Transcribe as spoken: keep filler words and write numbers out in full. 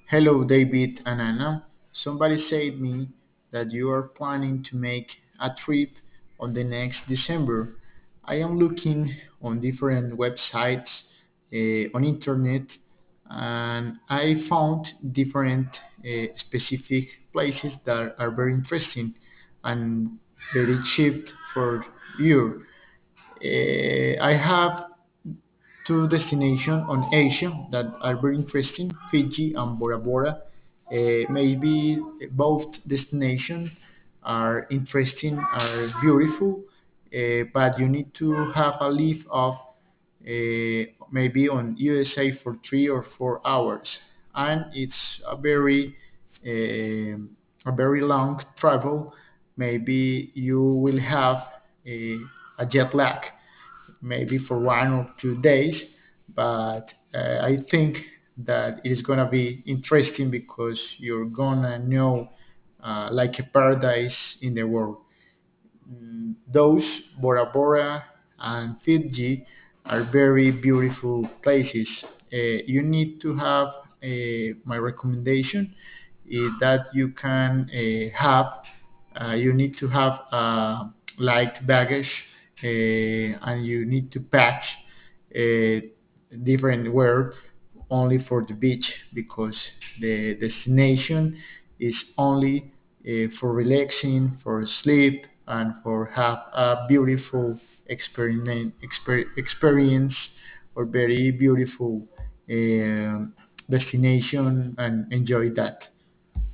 Hello, David and Anna. Somebody said me that you are planning to make a trip on the next December. I am looking on different websites uh, on internet, and I found different uh, specific places that are very interesting and very cheap for you. Uh, I have two destinations on Asia that are very interesting, Fiji and Bora Bora. Uh, maybe both destinations are interesting, are beautiful, uh, but you need to have a leave of uh, maybe on U S A for three or four hours, and it's a very um a very long travel. Maybe you will have a, a jet lag maybe for one or two days. But uh, I think that it is going to be interesting because you're going to know uh, like a paradise in the world. Those Bora Bora and Fiji are very beautiful places. Uh, you need to have uh, my recommendation is that you can uh, have uh, you need to have uh, light baggage uh, and you need to pack uh, different wear only for the beach because the destination is only uh, for relaxing, for sleep, and for have a beautiful experiment exper- experience or very beautiful um destination and enjoy that.